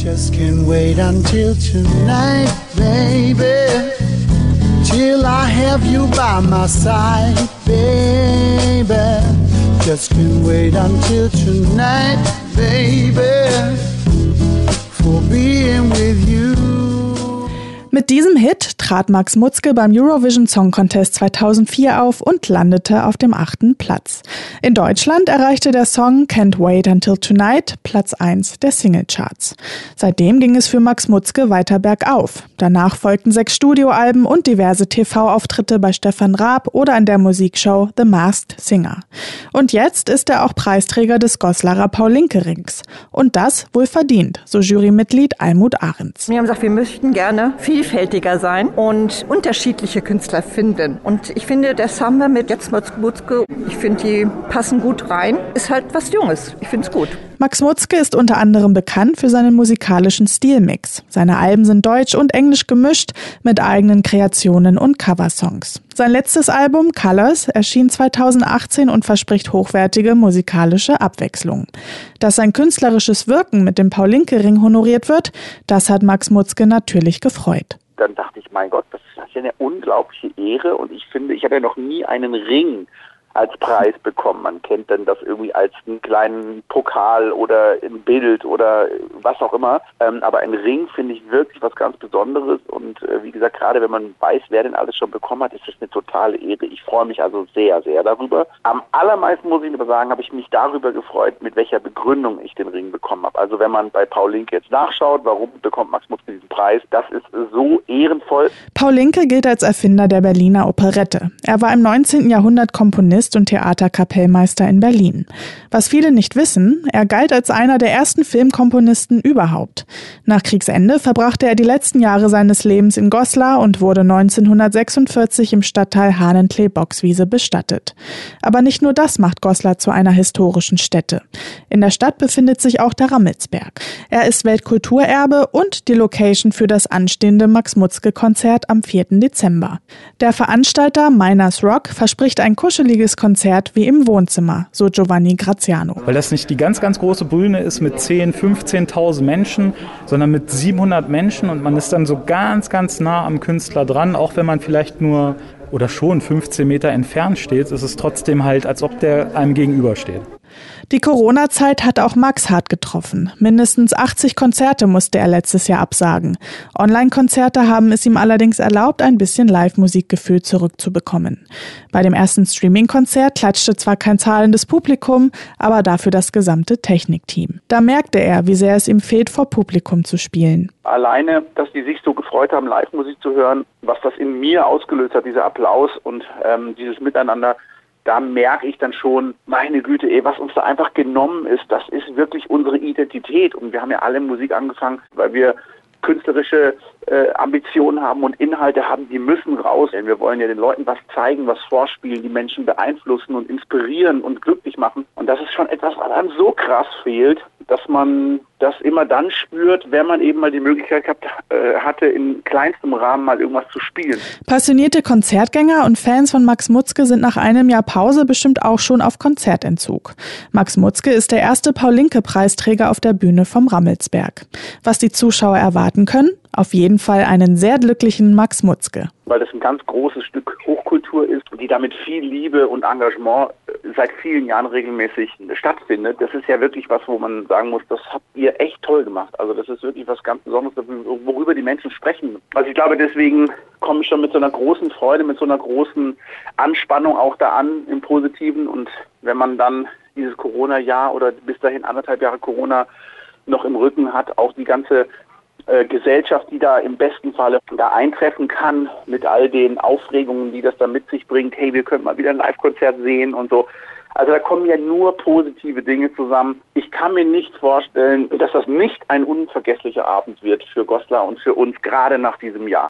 Just can't wait until tonight, baby, till I have you by my side, baby. Just can't wait until tonight, baby, for being with you. Mit diesem Hit trat Max Mutzke beim Eurovision Song Contest 2004 auf und landete auf dem 8. Platz. In Deutschland erreichte der Song Can't Wait Until Tonight Platz 1 der Singlecharts. Seitdem ging es für Max Mutzke weiter bergauf. Danach folgten 6 Studioalben und diverse TV-Auftritte bei Stefan Raab oder in der Musikshow The Masked Singer. Und jetzt ist er auch Preisträger des Goslarer Paul-Lincke-Rings. Und das wohl verdient, so Jurymitglied Almut Ahrens. Wir haben gesagt, wir möchten gerne vielfältiger sein und unterschiedliche Künstler finden. Und ich finde, das haben wir mit jetzt Max Mutzke. Ich finde, die passen gut rein. Ist halt was Junges. Ich finde es gut. Max Mutzke ist unter anderem bekannt für seinen musikalischen Stilmix. Seine Alben sind deutsch und englisch gemischt mit eigenen Kreationen und Coversongs. Sein letztes Album Colors erschien 2018 und verspricht hochwertige musikalische Abwechslung. Dass sein künstlerisches Wirken mit dem Paul-Lincke-Ring honoriert wird, das hat Max Mutzke natürlich gefreut. Dann dachte ich, mein Gott, das ist ja eine unglaubliche Ehre und ich finde, ich hatte noch nie einen Ring als Preis bekommen. Man kennt dann das irgendwie als einen kleinen Pokal oder ein Bild oder was auch immer. Aber ein Ring finde ich wirklich was ganz Besonderes und wie gesagt, gerade wenn man weiß, wer denn alles schon bekommen hat, ist das eine totale Ehre. Ich freue mich also sehr, sehr darüber. Am allermeisten, muss ich aber sagen, habe ich mich darüber gefreut, mit welcher Begründung ich den Ring bekommen habe. Also wenn man bei Paul-Lincke jetzt nachschaut, warum bekommt Max Mutzke diesen Preis, das ist so ehrenvoll. Paul-Lincke gilt als Erfinder der Berliner Operette. Er war im 19. Jahrhundert Komponist und Theaterkapellmeister in Berlin. Was viele nicht wissen, er galt als einer der ersten Filmkomponisten überhaupt. Nach Kriegsende verbrachte er die letzten Jahre seines Lebens in Goslar und wurde 1946 im Stadtteil Hahnentklee-Boxwiese bestattet. Aber nicht nur das macht Goslar zu einer historischen Stätte. In der Stadt befindet sich auch der Rammelsberg. Er ist Weltkulturerbe und die Location für das anstehende Max-Mutzke-Konzert am 4. Dezember. Der Veranstalter Miners Rock verspricht ein kuscheliges Konzert wie im Wohnzimmer, so Giovanni Graziano. Weil das nicht die ganz, ganz große Bühne ist mit 10.000, 15.000 Menschen, sondern mit 700 Menschen und man ist dann so ganz, ganz nah am Künstler dran, auch wenn man vielleicht nur oder schon 15 Meter entfernt steht, ist es trotzdem halt, als ob der einem gegenübersteht. Die Corona-Zeit hat auch Max hart getroffen. Mindestens 80 Konzerte musste er letztes Jahr absagen. Online-Konzerte haben es ihm allerdings erlaubt, ein bisschen Live-Musikgefühl zurückzubekommen. Bei dem ersten Streaming-Konzert klatschte zwar kein zahlendes Publikum, aber dafür das gesamte Technikteam. Da merkte er, wie sehr es ihm fehlt, vor Publikum zu spielen. Alleine, dass die sich so gefreut haben, Live-Musik zu hören, was das in mir ausgelöst hat, dieser Applaus und dieses Miteinander, da merke ich dann schon, meine Güte, was uns da einfach genommen ist, das ist wirklich unsere Identität. Und wir haben ja alle Musik angefangen, weil wir künstlerische Ambitionen haben und Inhalte haben, die müssen raus. Wir wollen ja den Leuten was zeigen, was vorspielen, die Menschen beeinflussen und inspirieren und glücklich machen. Und das ist schon etwas, was einem so krass fehlt, dass man das immer dann spürt, wenn man eben mal die Möglichkeit hatte, in kleinstem Rahmen mal irgendwas zu spielen. Passionierte Konzertgänger und Fans von Max Mutzke sind nach einem Jahr Pause bestimmt auch schon auf Konzertentzug. Max Mutzke ist der erste Paul-Lincke-Preisträger auf der Bühne vom Rammelsberg. Was die Zuschauer erwarten können? Auf jeden Fall einen sehr glücklichen Max Mutzke. Weil das ein ganz großes Stück Hochkultur ist, die damit viel Liebe und Engagement seit vielen Jahren regelmäßig stattfindet. Das ist ja wirklich was, wo man sagen muss, das habt ihr echt toll gemacht. Also das ist wirklich was ganz Besonderes, worüber die Menschen sprechen. Also ich glaube, deswegen komme ich schon mit so einer großen Freude, mit so einer großen Anspannung auch da an im Positiven. Und wenn man dann dieses Corona-Jahr oder bis dahin 1,5 Jahre Corona noch im Rücken hat, auch die ganze Gesellschaft, die da im besten Falle da eintreffen kann, mit all den Aufregungen, die das da mit sich bringt. Hey, wir können mal wieder ein Live-Konzert sehen und so. Also da kommen ja nur positive Dinge zusammen. Ich kann mir nicht vorstellen, dass das nicht ein unvergesslicher Abend wird für Goslar und für uns, gerade nach diesem Jahr.